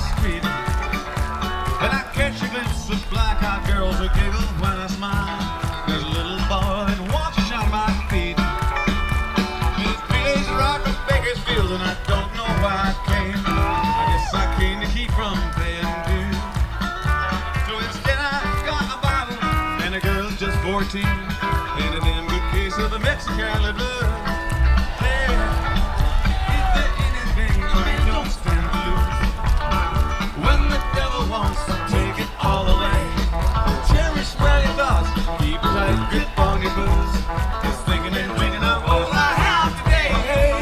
street, and I catch a glimpse of black-eyed girls who giggle when I smile. There's a little boy that wants to shine my feet. His village rock of Bakersfield, and I don't know why I came. I guess I came to keep from paying dues. So instead I got a Bible, and the girl's just 14, and an empty case of the Mexicali blues. Grip on your booze, just thinking and drinking of all I have today.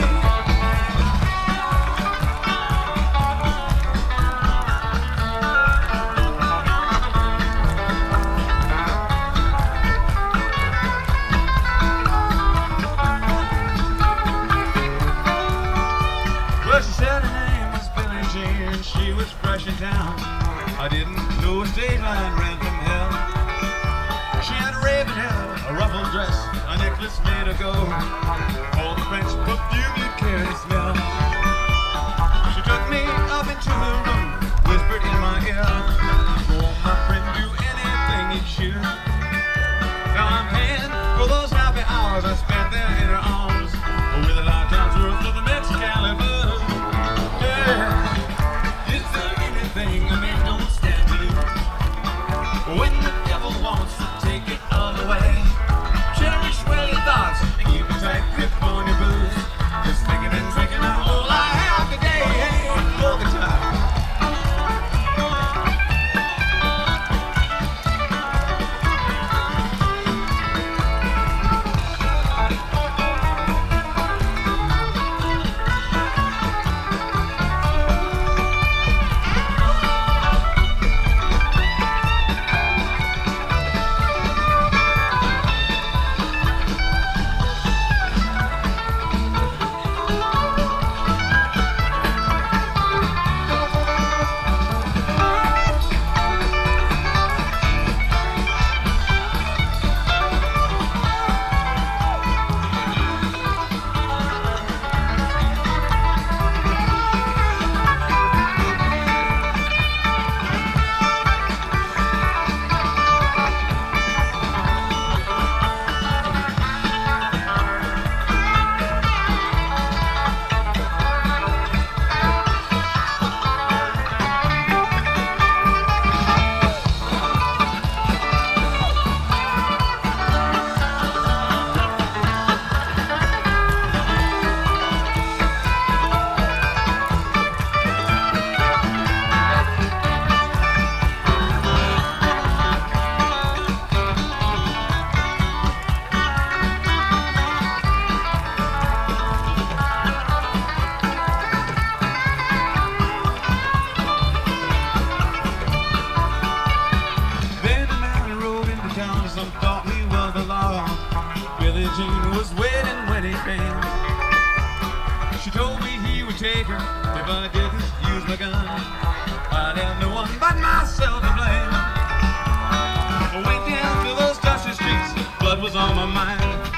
Well, she said her name was Billie Jean, and she was fresh in town. I didn't know a state line ran from hell. She had a raven hair, a ruffled dress, a necklace made of gold, all the French perfume you carry smell. She took me up into her room, whispered in my ear, "Oh, my friend, do anything you choose. Now I'm paying for those happy hours I spent there in her arms, with a lifetime's worth of the Mexicali blues. Yeah, is there anything a man don't stand to lose? When the devil wants to take it all away, cherish well your thoughts and keep a tight grip on your booze. Just thinking and drinking out all I have today. Hey, all the time. Some thought he was the law. Billie Jean was waiting when he came. She told me he would take her if I didn't use my gun. I'd have no one but myself to blame. I went down to those dusty streets, blood was on my mind.